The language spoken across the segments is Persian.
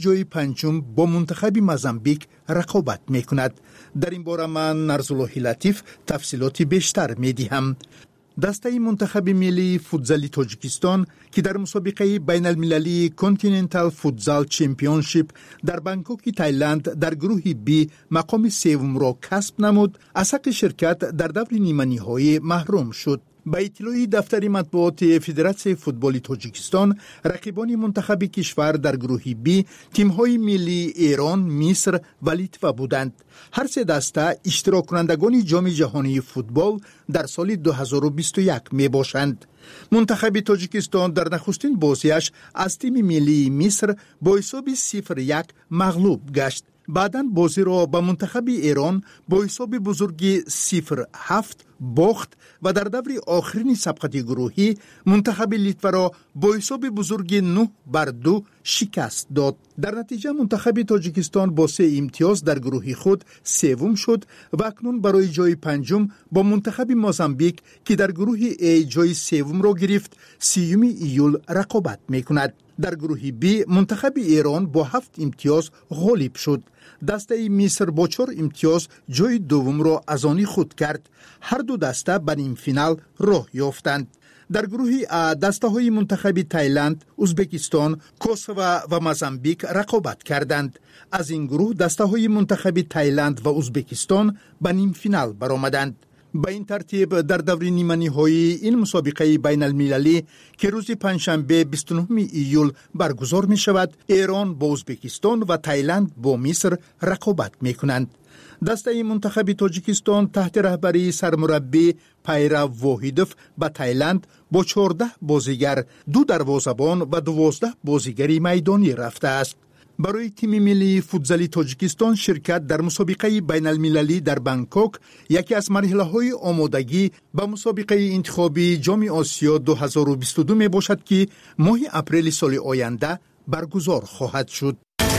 جای پنجم با منتخب موزامبیک رقابت میکند. در این باره من نرزالله لطیف تفصیلات بیشتر میدهم. دسته منتخب ملی فوتزال تاجیکستان که در مسابقه بین المللی کانتیننتال فوتزال چمپیونشیپ در بانکوک تایلند در گروه بی مقام سوم را کسب نمود، از حق شرکت در دور نیمه نهایی محروم شد. با اطلاع دفتر مطبوعات فدراسیون فوتبال تاجیکستان، رقیبان منتخب کشور در گروه بی تیم‌های ملی ایران، مصر و لیتوا بودند. هر سه دسته اشتراک کنندگان جام جهانی فوتبال در سال 2021 می باشند. منتخب تاجیکستان در نخستین بازیش از تیم ملی مصر با حساب 0-1 مغلوب گشت. بعداً بازی را با منتخب ایران با حساب بزرگی 0-7 باخت و در دور آخرین سبقت گروهی منتخب لیتوا را با حساب بزرگی 9-2 شکست داد. در نتیجه منتخب تاجیکستان با 3 امتیاز در گروه خود سوم شد و اکنون برای جای پنجم با منتخب موزامبیک که در گروه ای جای سوم را گرفت 30 ایول رقابت میکند. در گروه بی منتخب ایران با 7 امتیاز غالب شد. دسته مصر با 4 امتیاز جای دوم را از آن خود کرد. هر دو دسته به نیم فینال راه یافتند. در گروه ا دسته های منتخب تایلند، ازبکستان، کوسوو و موزامبیک رقابت کردند. از این گروه دسته های منتخب تایلند و ازبکستان به نیم فینال برآمدند. با این ترتیب در دور نیمه نهایی این مسابقه بین المللی که روز پنجشنبه 29 ایول برگزار می شود، ایران با ازبکستان و تایلند با مصر رقابت می کنند. دسته منتخب تاجیکستان تحت رهبری سرمربی پیرو واحدوف به تایلند با 14 بازیگر، 2 دروازه‌بان و 12 بازیگری میدانی رفته است. برای تیم ملی فوتزال تاجیکستان شرکت در مسابقه بین المللی در بانکوک یکی از مرحله‌های آمادگی به مسابقه انتخابی جام آسیا 2022 می باشد که ماه اپریل سال آینده برگزار خواهد شد.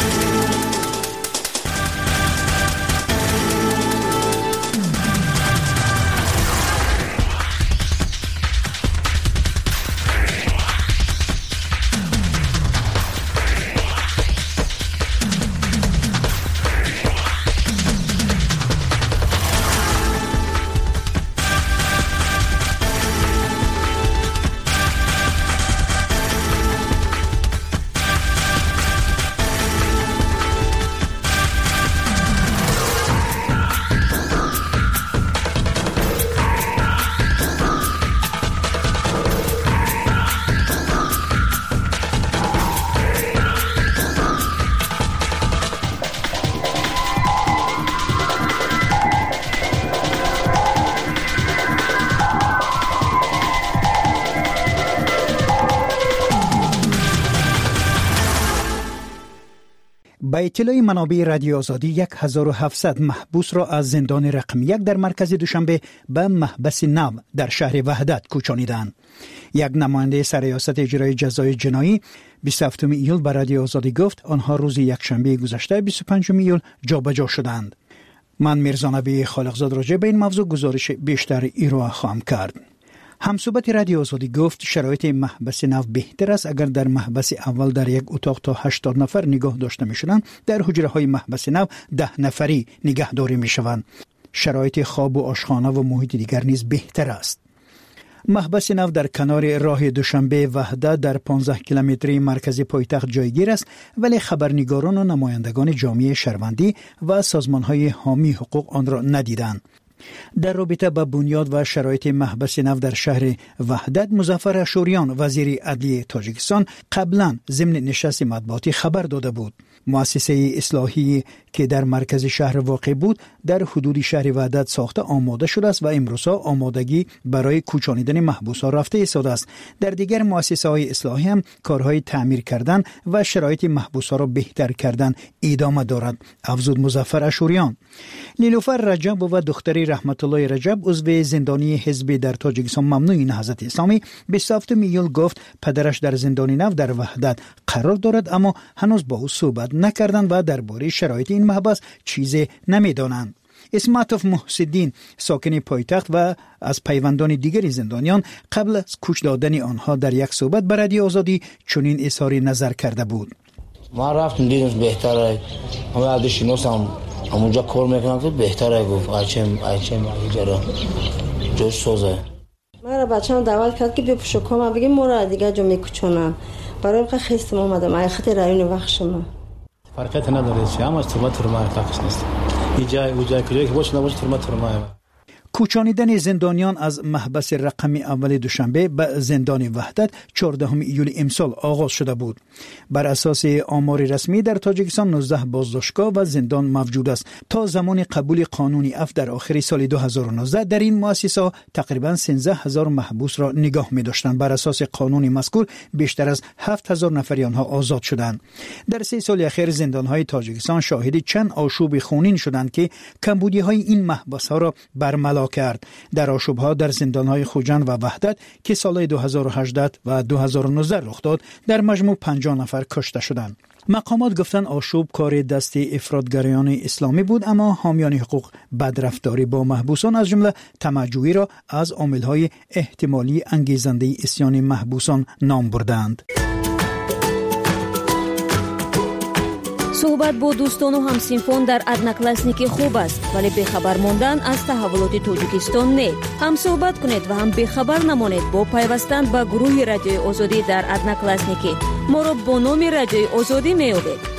با اطلاع منابع رادیو آزادی 1700 محبوس را از زندان رقم 1 در مرکز دوشنبه به محبس نو در شهر وحدت کوچانیدند. یک نماینده سرریاست اجرای جزای جنایی 27 ایول به رادیو آزادی گفت آنها روز یکشنبه گذشته 25 ایول جابجا شدند. من میرزانبی خالقزاد راجع به این موضوع گزارش بیشتر ارائه خواهم کرد. همصحبت رادیو آزادی گفت شرایط محبس نو بهتر است اگر در محبس اول در یک اتاق تا 80 نفر نگاه داشته میشوند، در حجره های محبس نو 10 نفری نگهداری میشوند. شرایط خواب و آشخانه و محیط دیگر نیز بهتر است. محبس نو در کنار راه دوشنبه وحدت در 15 کیلومتری مرکزی پایتخت جایگیر است، ولی خبرنگاران و نمایندگان جامعه شهروندی و سازمان‌های حامی حقوق آن را ندیدند. در رابطه با بنیاد و شرایط محبس نو در شهر وحدت، مظفر اشوریان وزیر عدلیه تاجیکستان قبلا ضمن نشست مطبوعاتی خبر داده بود. مؤسسه اصلاحی که در مرکز شهر واقع بود در حدود شهر وحدت ساخته آماده شده است و امروزها آمادگی برای کوچانیدن محبوسان رفته ایستاده است. در دیگر مؤسسه‌های اصلاحی هم کارهای تعمیر کردن و شرایط محبوسان را بهتر کردن ادامه دارد، افزود مظفر اشوریان. نیلوفر رجب و دختری رحمت الله رجب عضو زندانی حزب در تاجیکستان ممنوع نهضت اسلامی 27 ایول گفت پدرش در زندان نو در وحدت قرار دارد، اما هنوز با او صحبت نکردند و درباره شرایط این محبس چیزی نمیدانند. اسماتوف محسدین ساکن پایتخت و از پیوندان دیگر زندانیان قبل از کوچ دادن آنها در یک صحبت به رادیو آزادی چنین اظهار نظر کرده بود. ما رفتم دیدم بهتره. همه عادشینوسم اونجا کار میکنم که بهتره گفت ایچم جرا جوش سوزه. مرا بچه‌م دعوت کرد که بیا پیش کام بگیم مرا دیگه جا میکچونم. برای که خستم اومدم ای خاطر رایون وخشم. فرقی نداره چی هم از ترما فرقش نیست. اینجا کجایی که باشه نباشه ترما. کوچانیدن زندانیان از محبس رقمی اول دوشنبه به زندان وحدت 14 ایول امسال آغاز شده بود. بر اساس آمار رسمی در تاجیکستان 19 بازداشتگاه و زندان موجود است. تا زمان قبول قانون اف در آخر سال 2019 در این مؤسسه تقریبا 13000 محبوس را نگاه می داشتند. بر اساس قانون مذکور بیشتر از 7000 نفری آنها آزاد شدند. در 3 سال اخیر زندانهای تاجیکستان شاهد چند آشوب خونین شدند که کمبودی‌های این محبس ها را برملا کرد. در آشوب‌ها در زندان‌های خوجند و وحدت که سال 2018 و 2019 رخ داد در مجموع 50 نفر کشته شدند. مقامات گفتند آشوب کار دست افراطگرایان اسلامی بود، اما حامیان حقوق بدرفتاری با محبوسان از جمله طمع‌جویی را از عامل‌های احتمالی انگیزنده عصیان محبوسان نام بردند. صحبت با دوستان و همسینفون در одноклассники خوب است، ولی بخبر ماندن از تحولات تاجیکستان نه. هم صحبت کنید و هم بخبر نمانید با پیوستن به گروه رادیوی آزادی در одноклассники. ما را با نام رادیوی آزادی می‌یابید.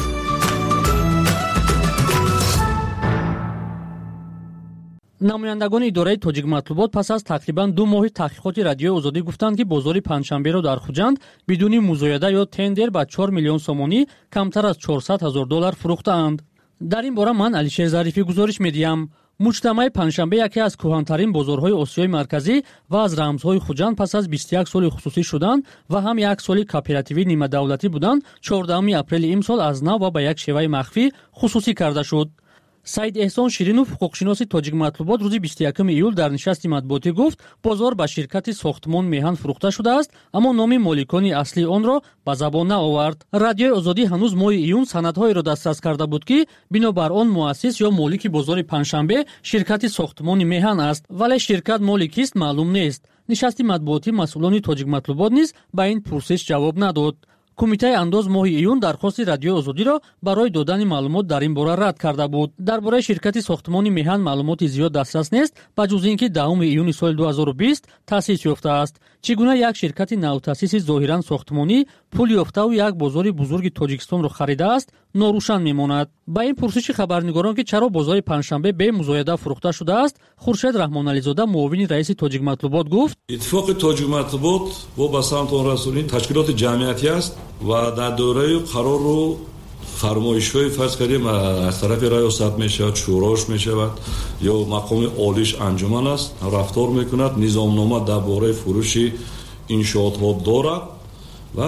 намояндагони идораи тоҷик матлубот пас аз тақрибан 2 моҳи таҳқиқоти радиои озодӣ гуфтанд ки бозори панҷшанберо дар хуҷанд бидуни музояда ё тендер ба 4 миллион сомонӣ камтар аз $400,000 фурӯхтаанд. дар ин бора ман алишер зарифӣ гузориш медиҳам. муҷтамаи панҷшанбе яке аз кӯҳантарин бозорҳои осиёи марказӣ ва аз рамзҳои хуҷанд пас аз 21 соли хусусӣ шудан ва ҳам як соли кооперативӣ нимадавлатӣ буданд 14 апрели имсол аз нав ва ба як шеваи махфӣ хусусӣ карда шуд. саид эҳсон ширинов ҳуқуқшиноси тоҷик матлубот рӯзи 21 июл дар нишасти матбуотӣ гуфт бозор ба ширкати сохтмон меҳан фурӯхта шудааст, аммо номи моликони аслии онро ба забон наовард. радиои озодӣ ҳанӯз моҳи июн санадҳоеро дастрас карда буд ки бинобар он муассис ё молики бозори панҷшанбе ширкати сохтмони меҳан аст, вале ширкат моли кист маълум нест. нишасти матбуотӣ масъулони тоҷик матлубот низ ба ин пурсиш ҷавоб надод. кумитаи андоз моҳи июн дархости радиои озодиро барои додани маълумот дар ин бора рад карда буд. дар бораи ширкати сохтмони меҳан маълумоти зиёд дастрас нест, ба ҷуз ин ки 10 июни соли 2020 таъсис ёфтааст. чӣ гуна як ширкати навтаъсиси зоҳиран сохтмонӣ пул ёфтаву як бозори бузурги тоҷикистонро харидааст, норӯшан мемонад. ба ин пурсиши хабарнигорон ки чаро бозори панҷшанбе бемузояда фурӯхта шудааст, хуршед раҳмонализода муовини раиси тоҷик матлубот гуфт: иттифоқи тоҷик матлубот бо ба самтон расонии ташкилоти ҷамъиятӣ аст ва дар дораи қарору фармоишҳои фарз кардем аз тарафи раёсат мешавад, шӯрош мешавад ё мақоми олиш анҷуман аст, рафтор мекунад, низомнома дар бораи фурӯши иншоотҳо дорад ва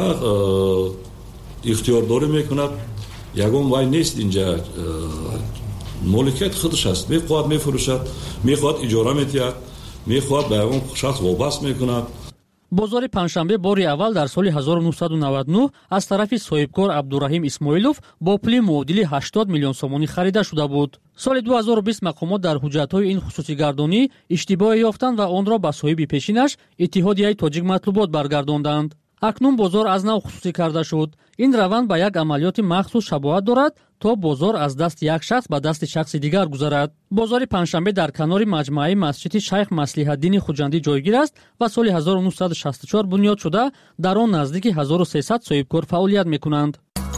ихтиёрдорӣ мекунад. ягон вай нест инҷа моликияти худаш аст. мехоҳад мефурӯшад, мехоҳад иҷора метиҳад, мехоҳад ба ягон шахс вобаст мекунад. бозори панҷшанбе бори аввал дар соли 1999 аз тарафи соҳибкор абдураҳим исмоилов бо пули муодили 80 миллион сомонӣ харида шуда буд. соли 2020 мақомот дар ҳуҷҷатҳои ин хусусигардонӣ иштибоҳе ёфтанд ва онро ба соҳиби пешинаш иттиҳодияи тоҷик матлубот баргардонданд. акнун бозор аз нав хусусӣ карда шуд. ин раванд ба як амалиёти махсус шабоҳат дорад, то бозор аз дасти як шахс ба дасти шахси дигар гузарад. бозори панҷшанбе дар канори маҷмӯаи масҷиди шайх маслиҳатдини хуҷандӣ ҷойгир аст ва соли 1964 бунёд шуда дар он наздики 1300 соҳибкор фаъолият мекунанд.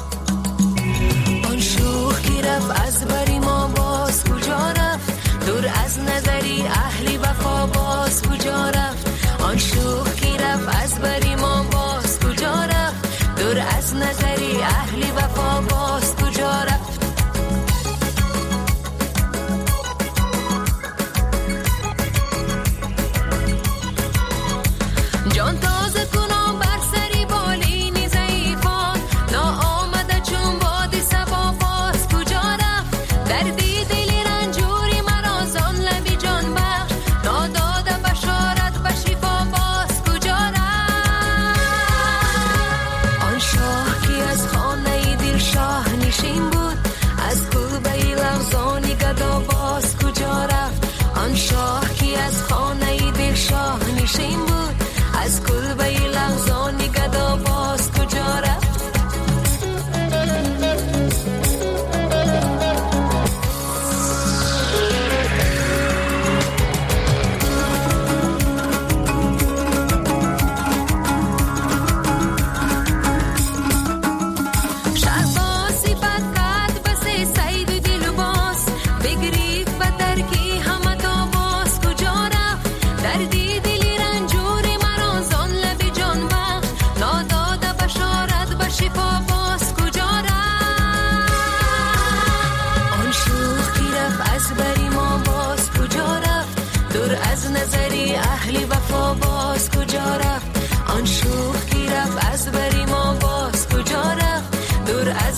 دور از نظری اهلی وفا باز کجا رفت جان تازه کنم بر سری بالینی ضعیفان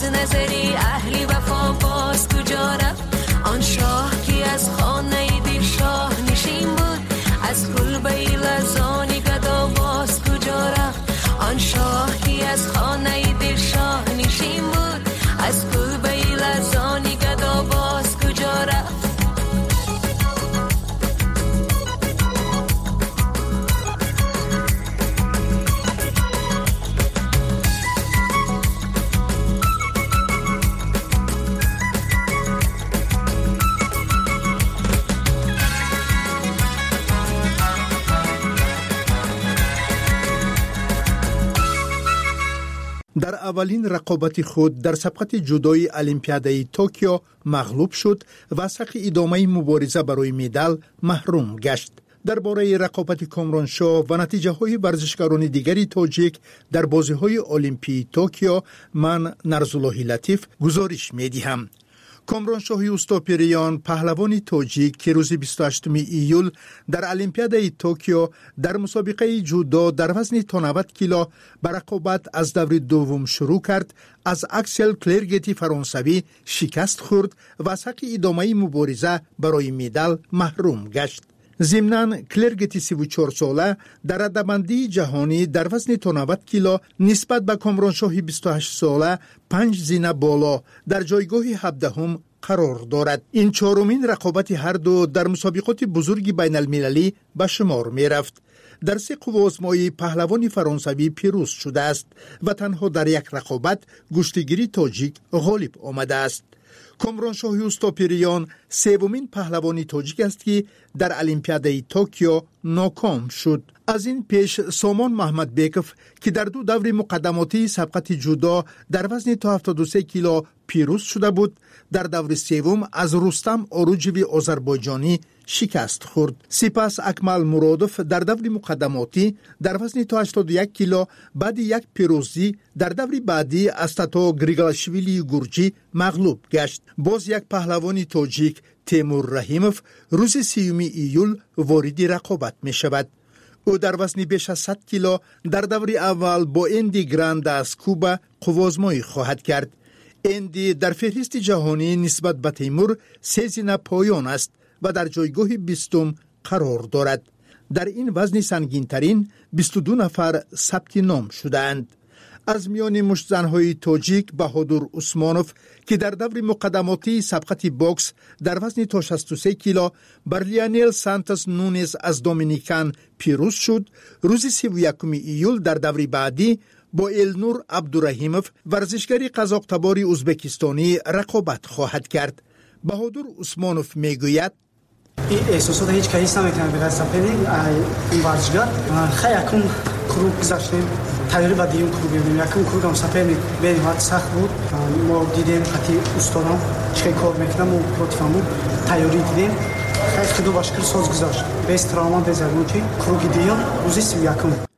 نظری اهلی وفا باز کجا رفت؟ آن شاه کی از خانه دل شاه نشین بود، از کلبه لرزانی گدا باز کجا رفت؟ آن شاه کی از خانه دل شاه نشین بود، از کلبه لرزانی گدا باز کجا رفت؟ در اولین رقابت خود در سبقت جودوی المپیادای توکیو مغلوب شد و از حق ادامه مبارزه برای مدال محروم گشت. درباره رقابت کامرانشاه و نتیجه های ورزشکاران دیگری تاجیک در بازی های المپیای توکیو من نرزالله لطیف گزارش می دهم. کامرانشاه اوستاپیریان پهلوان تاجیک که روز 28 ایول در المپیادای توکیو در مسابقه جودو در وزن تا 90 کیلو به رقابت از دور دوم شروع کرد، از اکسل کلرگتی فرانسوی شکست خورد و از حق ادامه مبارزه برای مدال محروم گشت. ضمناً کلرگتی 34 ساله در رده‌بندی جهانی در وزن تا 90 کیلو نسبت به کامرانشاه 28 ساله 5 زینه بالا در جایگاه 17 قرار دارد. این چهارمین رقابت هر دو در مسابقات بزرگ بین المللی به شمار می رفت. در 3 قوازمایی پهلوان فرانسوی پیروز شده است و تنها در یک رقابت گشتگیری تاجیک غالب آمده است. کامرانشاه اوستاپیریان سومین پهلوانی تاجیک است که در المپیادای توکیو ناکام شد. از این پیش سامان محمدبیکوف که در 2 دور مقدماتی سبقت جودو در وزن تا 73 کیلو پیروز شده بود، در دور سوم از رستم اوروجوی آذربایجانی شکست خورد. سپس اکمل مرادوف در دور مقدماتی در وزن تا 81 کیلو بعد یک پیروزی در دور بعدی از تاتا گریگلاشویلی گورجی مغلوب گشت. باز یک پهلوانی تاجیک تیمور رحیموف روز 3 ایول وارد رقابت می شود. او در وزن بیش از 100 کیلو در دور اول با اندی گراند از کوبا قوازمایی خواهد کرد. اندی در فهرست جهانی نسبت به تیمور 3 زینه پایان است و در جایگاه 20 قرار دارد. در این وزن سنگین‌ترین 22 نفر ثبت نام شدند. از میان مشتزن‌های تاجیک بهادر عثمانوف که در دور مقدماتی سبقت باکس در وزن تا 63 کیلو بر لیانل سانتوس نونز از دومینیکان پیروز شد، روز 31 ایول در دور بعدی با النور عبدالرحیموف ورزشکاری قزاق‌تبار ازبکستانی رقابت خواهد کرد. بهادر عثمانوف میگوید این احساسات هیچ کسی نمیتونه بگه سپری این ورزشکار خیلی کم کروب گذاشتیم تغییر با دیون کروب بودیم یکم کروب هم سپری بریم وقت سخت بود. ما دیدیم حتی استادم چه کار میکنم و لطفمون تیاری دیدیم خیلی خیلی باشکل ساز گذاشت به استرامان بزرگون که کروب دیون روزی 31.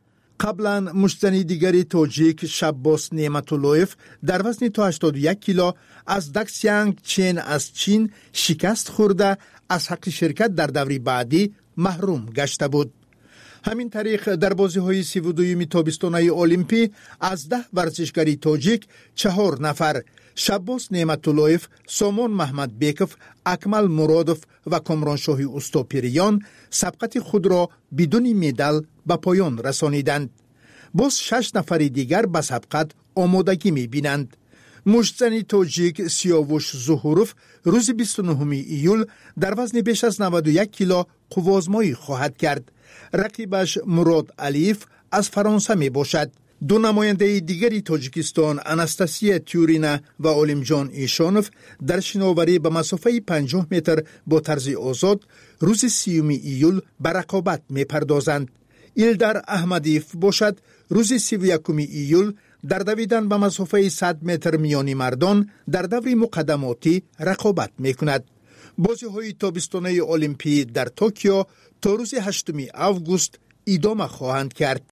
قبلا مشتزن دیگری تاجیک شباس نعمت‌اللهیف در وزن تا 81 کیلو از دکسیانگ چین از چین شکست خورده از حق شرکت در دوری بعدی محروم گشته بود. همین طریق در بازی‌های 32 تابستانه المپی از 10 ورزشکاری تاجیک 4 نفر شباس نعمت‌اللهیف، سامان محمدبیکوف، اکمل مرادوف و کامرانشاه اوستاپیریان سبقت خود را بدون مدال به پایان رسانیدند. باز 6 نفر دیگر به سبقت آمادگی می‌بینند. مشتزن تاجیک سیاوش زهوروف روز 29 ایول در وزن بیش از 91 کیلو قوازمایی خواهد کرد. رقیبش مراد علیف از فرانسه می باشد. 2 نماینده دیگری تاجیکستان اناستاسیا تیورینا و عالمجان ایشانوف در شناوری به مسافه 50 متر با طرز آزاد روز 30 ایول به رقابت می پردازند. ایلدر احمدیف باشد روز 31 ایول در دویدن به مسافه 100 متر میانی مردان در دور مقدماتی رقابت می کند. بازی های تابستانه المپی در توکیو تا روز 8 آگوست ادامه خواهند کرد.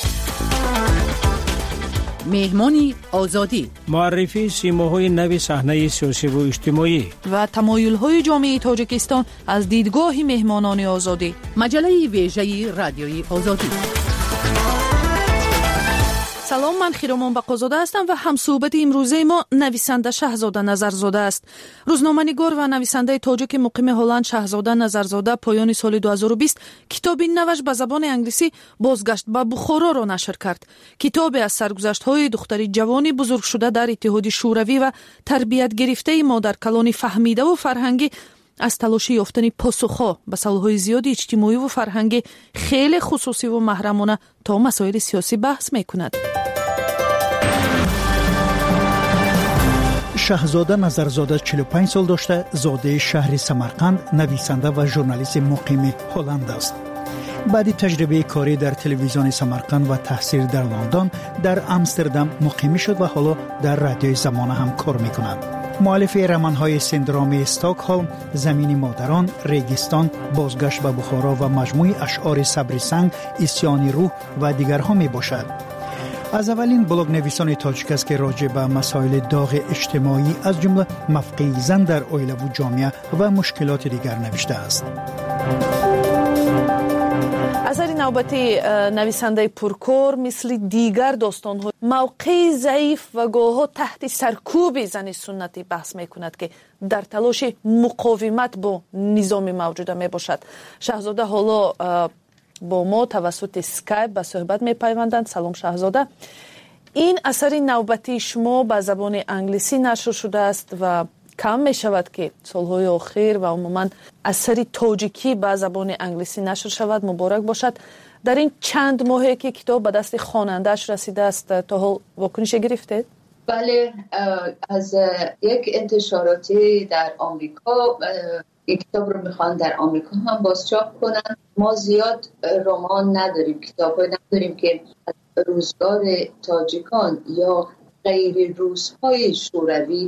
مهمانی آزادی، معرفی سیماهای نو صحنه سیاسی و اجتماعی و تمایل‌های جامعه تاجیکستان از دیدگاه مهمانان آزادی. مجله ویژه رادیوی آزادی. سلام، من خیرامان بقازاده هستم و همصحبت امروزه ما نویسنده شهزاده نظرزاده است. روزنامه‌نگار و نویسنده تاجیک مقیم هلند شهزاده نظرزاده پایان سال 2020 کتابی نوش به زبان انگلیسی بازگشت به بخارا را نشر کرد. کتابی از سرگذشت‌های دختری جوانی بزرگ شده در اتحاد شوروی و تربیت گرفته مادرکلان فهمیده و فرهنگی از تلاش یافتن پاسخ‌ها به سوال‌های زیادی اجتماعی و فرهنگی خیلی خصوصی و محرمانه تا مسائل سیاسی بحث می‌کند. شهزاده نظرزاده 45 سال داشته، زاده شهر سمرقند، نویسنده و ژورنالیست مقیم هلند است. بعد تجربه کاری در تلویزیون سمرقند و تحصیل در لندن، در آمستردام مقیم شد و حالا در رادیوی زمانه هم کار می‌کند. مؤلف رمان‌های سندروم استکهلم، زمین مادران، ریگستان، بازگشت به بخارا و مجموعه اشعار صبر سنگ، اسیان روح و دیگرها می باشد. از اولین بلاگ نویسان تاجیک است که راجع به مسائل داغ اجتماعی از جمله موقع زن در عائله و جامعه و مشکلات دیگر نوشته است. اثر نوبتی نویسنده پرکار مثل دیگر داستان‌ها موقع ضعیف و گاه‌ها تحت سرکوب زن سنتی بحث می‌کند که در تلاش مقاومت با نظام موجوده میباشد. شهزاده حالا با ما توسط اسکایپ به صحبت می‌پیوندند. سلام شهزاده. این اثر نوبتی شما به زبان انگلیسی نشر شده است و کم می شود که سالهای آخر و عموما اثری تاجیکی به زبان انگلیسی نشر شود. مبارک باشد. در این چند ماهی که کتاب به دست خواننده‌اش رسیده است تا حال واکنش گرفته؟ بله، از یک انتشاراتی در آمریکا این کتاب رو میخوان در آمریکا هم بازچاپ کنن. ما زیاد رمان نداریم، کتاب‌های نداریم که از روزگار تاجیکان یا غیر روس‌های شوروی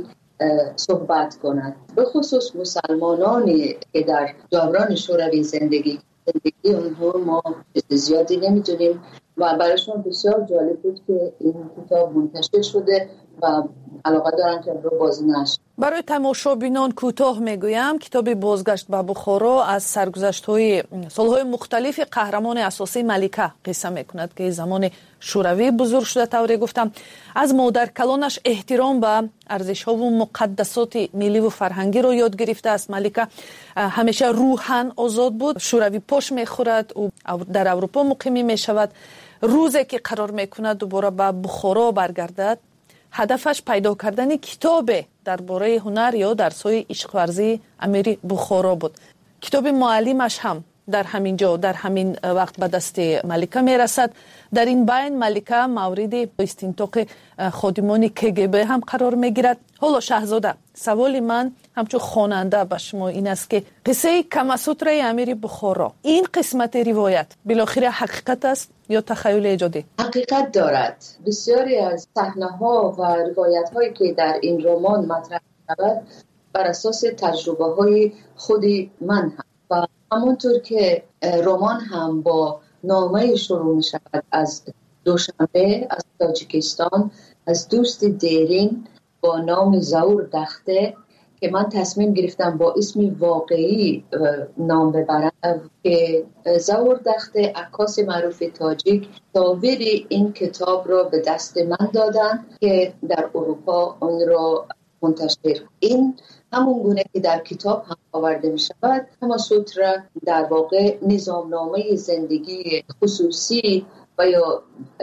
صحبت کنند. به خصوص مسلمانانی که در دوران شوروی زندگی اونها ما زیادی نمیدونیم و برایشون بسیار جالب بود که این کتاب منتشر شده و علاقه دارن که رو بازی نشد. برای تماشابینان کوتاه میگویم کتاب بازگشت به بخارا از سرگذشت‌های سالهای مختلف قهرمان اساسی ملکه قصه میکند که زمان شوروی بزرگ شده. طوری گفتم از مادر کلانش احترام به ارزش‌ها و مقدسات ملی و فرهنگی رو یاد گرفته است. ملکه همیشه روحاً آزاد بود. شوروی پاش میخورد و در اروپا مقیم میشود. روزی که قرار میکند دوباره به بخارا برگردد، هدفش پیدا کردن کتاب درباره هنر یا درس‌های عشق ورزی امیر بخارا بود. کتاب معلمش هم در همین جا در همین وقت به دست ملکه میرسد. در این بین ملکه مورد استنطاق خادمان KGB هم قرار میگیرد. حالا شهزاده، سوال من همچون خواننده به شما این است که قصه کماسوتر امیر بخارا، این قسمت روایت بالاخره حقیقت است یا تخیل ایجادی؟ حقیقت دارد. بسیاری از صحنه‌ها و روایت‌هایی که در این رمان مطرح شود بر اساس تجربه‌های خود من هم و همونطور که رمان هم با نامه شروع می‌شود از دوشنبه از تاجیکستان، از دوست دیرین با نام زور دخته که من تصمیم گرفتم با اسم واقعی نام ببرم که زور دخته عکاس معروف تاجیک تصاویر این کتاب را به دست من دادن که در اروپا آن را منتشر. این همون گونه که در کتاب هم آورده می شود. کماسوتر در واقع نظامنامه زندگی خصوصی و یا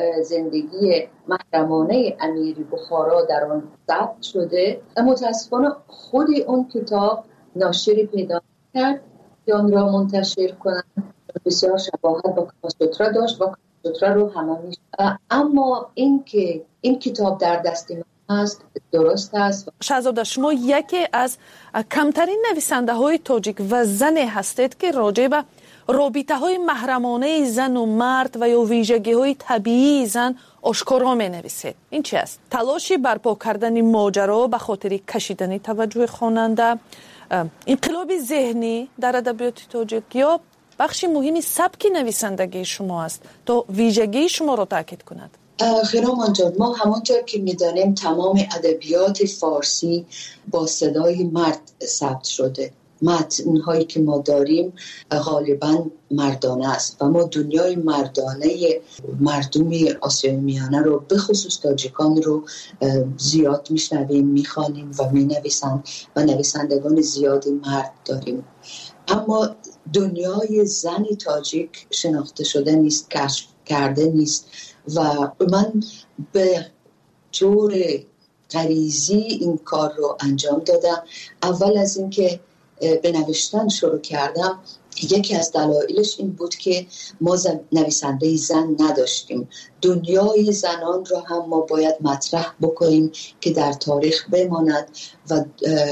زندگی محرمانه امیر بخارا در آن ثبت شده. متاسفانه خود اون کتاب ناشری پیدا کرد که آن را منتشر کنند. بسیار شباهت با کماسوتر داشت و کماسوتر رو همه می شود. اما این که این کتاب در دست من است درست است. شهزاده، شما یکی از کمترین نویسنده های تاجیک و زن هستید که راجع به رابطه های محرمانه زن و مرد و یا ویژگی های طبیعی زن آشکارا می نویسید. این چی است؟ تلاشی برپا کردن ماجرا به خاطر کشیدن توجه خواننده، انقلاب ذهنی در ادبیات تاجیک یا بخشی مهمی سبک نویسندگی شما است تا ویژگی شما را تاکید کند؟ خیرامان جان، ما همونطور که می‌دانیم تمام ادبیات فارسی با صدای مرد ثبت شده متن‌هایی که ما داریم غالباً مردانه است و ما دنیای مردانه مردم آسیای میانه رو به خصوص تاجیکان رو زیاد میشنویم، میخوانیم و مینویسند و نویسندگان زیادی مرد داریم. اما دنیای زن تاجیک شناخته شده نیست، کشف کرده نیست و من به طور غریزی این کار رو انجام دادم. اول از اینکه به نوشتن شروع کردم، یکی از دلایلش این بود که ما نویسنده زن نداشتیم. دنیای زنان را هم ما باید مطرح بکنیم که در تاریخ بماند و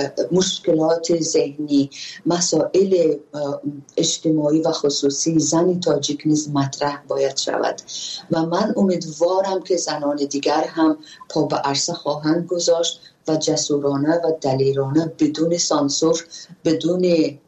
مشکلات ذهنی، مسائل اجتماعی و خصوصی زن تاجیک نیز مطرح باید شود و من امیدوارم که زنان دیگر هم پا به عرصه خواهند گذاشت و جسورانه و دلیرانه بدون سانسور، بدون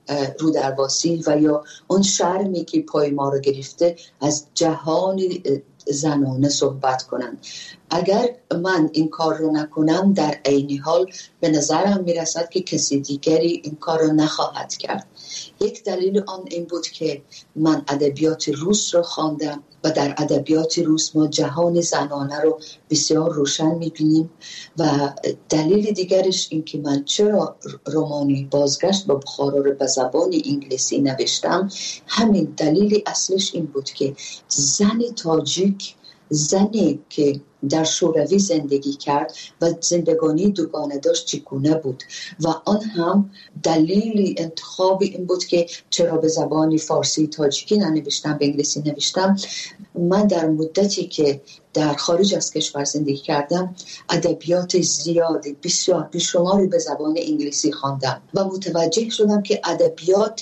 رودرباسی و یا اون شرمی که پای ما رو گرفته از جهان زنانه صحبت کنند. اگر من این کار رو نکنم در عین حال به نظرم میرسد که کسی دیگری این کار رو نخواهد کرد. یک دلیل آن این بود که من ادبیات روس رو خواندم و در ادبیات روس ما جهان زنانه رو بسیار روشن میبینیم و دلیل دیگرش این که من چرا رمانی بازگشت به بخارا رو به زبان انگلیسی نوشتم، همین دلیل اصلش این بود که زن تاجیک، زنی که در شوروی زندگی کرد و زندگانی دوگانه داشت چگونه بود و آن هم دلیل انتخاب این بود که چرا به زبان فارسی تاجیکی ننوشتم، به انگلیسی نوشتم. من در مدتی که در خارج از کشور زندگی کردم ادبیات زیادی بسیار بیشماری به زبان انگلیسی خواندم و متوجه شدم که ادبیات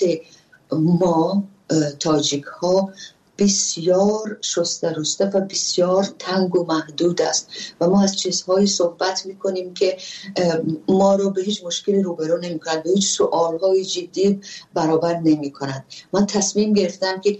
ما تاجیک ها بسیار شسته رسته و بسیار تنگ و محدود است و ما از چیزهایی صحبت میکنیم که ما رو به هیچ مشکلی روبرو نمیکنند، به هیچ سوالهای جدی برابر نمیکنند. من تصمیم گرفتم که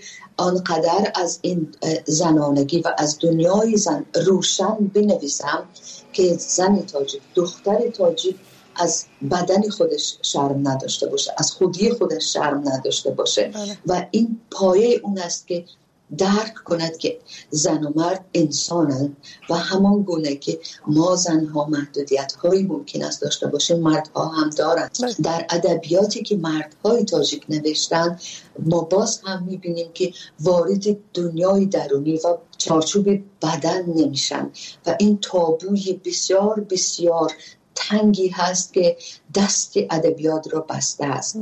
آنقدر از این زنانگی و از دنیای زن روشن بنویسم که زن تاجیک، دختر تاجیک از بدن خودش شرم نداشته باشه، از خودی خودش شرم نداشته باشه و این پایه اون است که درک کند که زن و مرد انسانند و همان گونه که ما زنها محدودیت هایی ممکن است داشته باشه مردها هم دارند. در ادبیاتی که مردهای تاجیک نوشتن ما باز هم میبینیم که وارد دنیای درونی و چارچوب بدن نمیشن و این تابوی بسیار بسیار تنگی هست که دست ادبیات را بسته است.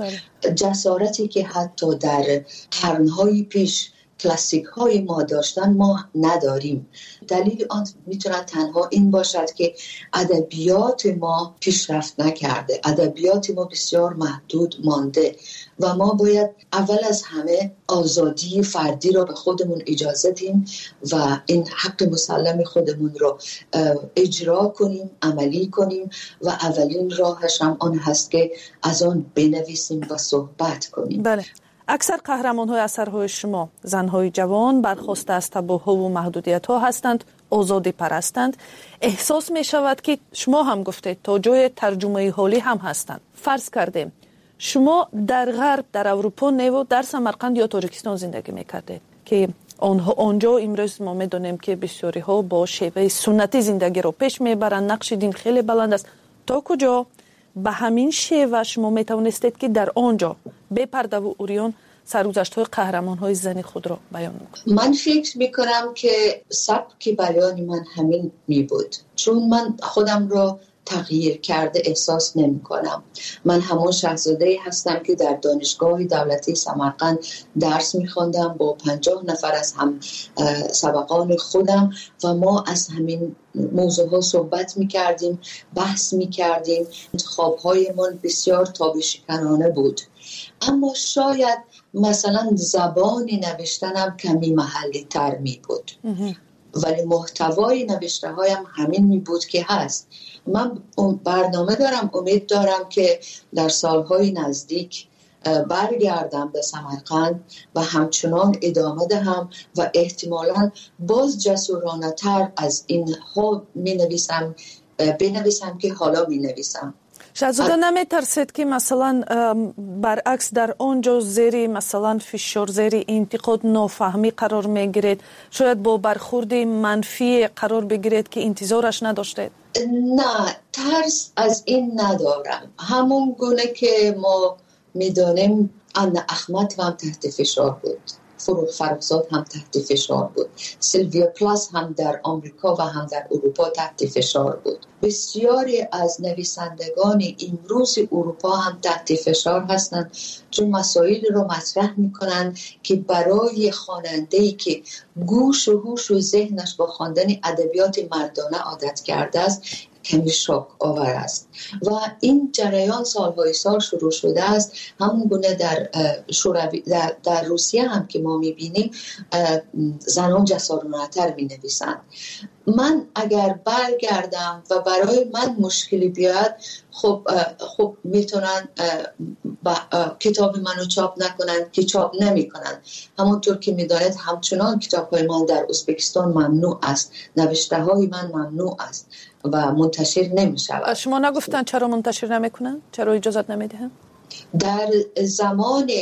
جسارتی که حتی در قرنهای پیش کلاسیک های ما داشتن ما نداریم. دلیل آن میتونه تنها این باشد که ادبیات ما پیشرفت نکرده، ادبیات ما بسیار محدود مانده و ما باید اول از همه آزادی فردی را به خودمون اجازه دیم و این حق مسلم خودمون رو اجرا کنیم، عملی کنیم و اولین راهش هم آن هست که از آن بنویسیم و صحبت کنیم. بله. اکثر قهرمان‌های اثرهای شما زن‌های جوان برخواسته از تابوها و محدودیت‌ها هستند، آزادی پرستند. احساس می‌شود که شما هم گفتید تا جای ترجمه حالی هم هستند. فرض کردیم شما در غرب، در اروپا و در سمرقند یا تاجیکستان زندگی می‌کردید که آنجا امروز ما می‌دونیم که بسیاری‌ها با شیوه سنتی زندگی رو پیش می‌برند، نقش دین خیلی بلند است. تا کجا به همین شیوه شما میتوانستید که در آنجا به پرده و اوریان سرگذشت‌های قهرمان‌های زنی خود را بیان کنید؟ من فکر میکنم که سبک بیان من همین می بود، چون من خودم را تغییر کرده احساس نمی کنم. من همون شاهزاده هستم که در دانشگاه دولتی سمرقند درس می خوندم با 50 نفر از هم سبقان خودم و ما از همین موضوع ها صحبت می کردیم، بحث می کردیم. انتخاب های من بسیار تابشکنانه بود، اما شاید مثلا زبان نوشتنم کمی محلی تر می بود، ولی محتوای نوشته هایم همین می بود که هست. من برنامه دارم، امید دارم که در سالهای نزدیک برگردم به سمرقند و همچنان ادامه دهم و احتمالاً باز جسورانه تر از این ها بنویسم که حالا می نویسم. شهزاده نمیترسید که مثلا برعکس در اونجا زیر مثلا فشار، زیر انتقاد، نافهمی قرار میگیرید، شاید با برخورد منفی قرار بگیرید که انتظارش نداشتید؟ نه، ترس از این ندارم. همون گونه که ما میدانیم انا احمد هم تحت فشار بود، فروغ فرخزاد هم تحت فشار بود، سیلویا پلاس هم در آمریکا و هم در اروپا تحت فشار بود. بسیاری از نویسندگان امروز اروپا هم تحت فشار هستند، چون مسائل رو مطرح میکنند که برای خواننده‌ای که گوش و هوش و ذهنش با خواندن ادبیات مردانه عادت کرده است کمی شوک آور است و این جریان سالهای سال شروع شده است. همون گونه در روسیه هم که ما میبینیم زنان جسارانه‌تر مینویسند. من اگر برگردم و برای من مشکلی بیاد، خب میتونن کتاب منو چاپ نکنن که چاپ نمیکنن. همونطور که میدانید همچنان کتاب‌های من در ازبکستان ممنوع است، نوشته های من ممنوع است و منتشر نمیشود. شما نگفتن چرا منتشر نمیکنن؟ چرا اجازت نمیدهن؟ در زمان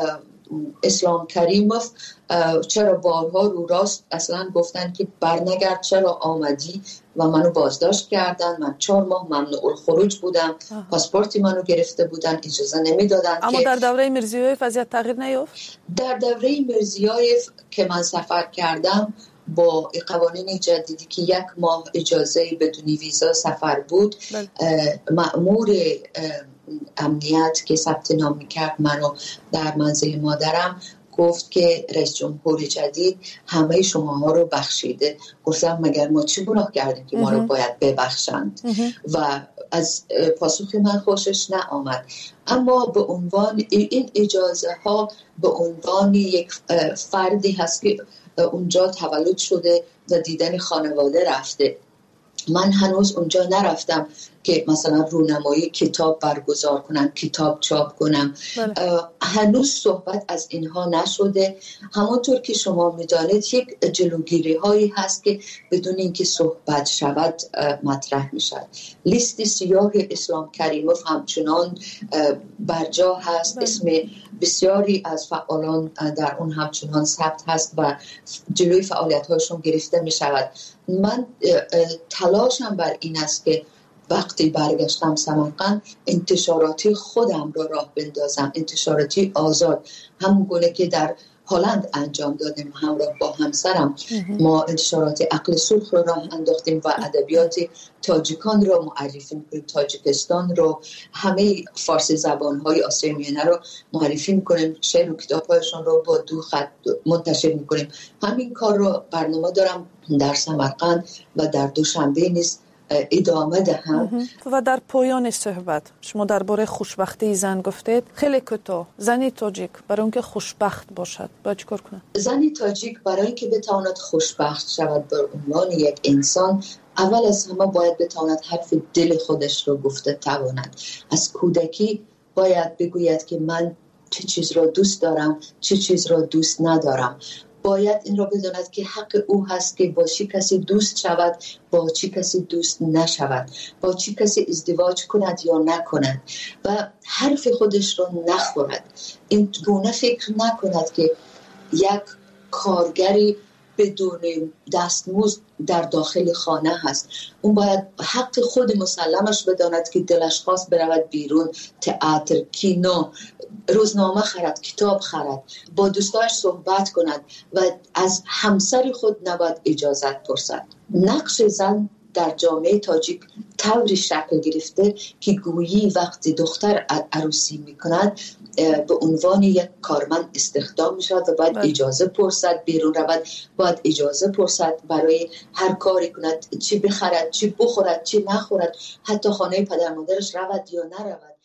اسلام کریموف چرا بارها رو راست اصلا گفتن که برنگرد، چرا آمدی و منو بازداشت کردن. من 4 ماه ممنوع الخروج بودم، پاسپورتی منو گرفته بودن، اجازه نمیدادن. اما در دوره میرزیویف وضعیت تغییر نیافت؟ در دوره میرزیویف که من سفر کردم با قوانین جدیدی که 1 ماه اجازه بدون ویزا سفر بود، مأمور امنیت که ثبت نام میکرد منو در منزل مادرم گفت که رئیس جمهور جدید همه شماها رو بخشیده. گفتم مگر ما چی گناه کردیم که ما رو باید ببخشند؟ و از پاسخ من خوشش نآمد. اما به عنوان این اجازه ها به عنوان یک فردی هست که اونجا تولد شده و دیدن خانواده رفته. من هنوز اونجا نرفتم که مثلا رونمایی کتاب برگزار کنم، کتاب چاپ کنم. هنوز صحبت از اینها نشده. همونطور که شما میدانید یک جلوگیری هایی هست که بدون اینکه صحبت شود مطرح میشد. لیست سیاه اسلام کریموف همچنان برجا هست، اسم بسیاری از فعالان در اون همچنان ثبت هست و جلوی فعالیت هاشون گرفته میشود. من تلاشم بر این است که وقتی برگشتم سمرقند انتشاراتی خودم را راه بندازم، انتشاراتی آزاد، همون گونه که در هلند انجام دادیم همراه با همسرم. ما انتشارات عقل سرخ رو راه انداختیم و ادبیات تاجیکان رو معرفی میکنیم، تاجیکستان رو، همه فارسی زبان‌های آسیای میانه رو معرفی میکنیم، شعر و کتاب‌هایشون رو با 2 خط منتشر میکنیم. همین کار رو برنامه دارم در سمرقند و در دوشنبه نیز ادامه دهم. و در پایان صحبت شما درباره خوشبختی زن گفتید. خیلی کوتاه، زنی تاجیک برای اینکه خوشبخت باشد باید چیکار کنه؟ زنی تاجیک برای اینکه بتواند خوشبخت شود به عنوان یک انسان، اول از همه باید بتواند حرف دل خودش رو گفته تواند. از کودکی باید بگوید که من چه چیز را دوست دارم، چه چیز را دوست ندارم. باید این را بداند که حق او هست که با چی کسی دوست شود، با چی کسی دوست نشود، با چی کسی ازدواج کند یا نکند و حرف خودش را نخورد. این گونه فکر نکند که یک کارگری بدون دستمزد در داخل خانه هست. اون باید حق خود مسلمش بداند که دلش خواست برود بیرون، تئاتر، کینو، روزنامه خرد، کتاب خرد، با دوستاش صحبت کند و از همسر خود نباید اجازت پرسد. نقش زن در جامعه تاجیک طوری شکل گرفته که گویی وقتی دختر عروسی میکند به عنوان یک کارمند استخدام میشود و باید اجازه پرسد بیرون رود، باید اجازه پرسد برای هر کاری کند، چی بخرد، چی بخورد، چی نخورد، حتی خانه پدر مادرش رود یا نرود.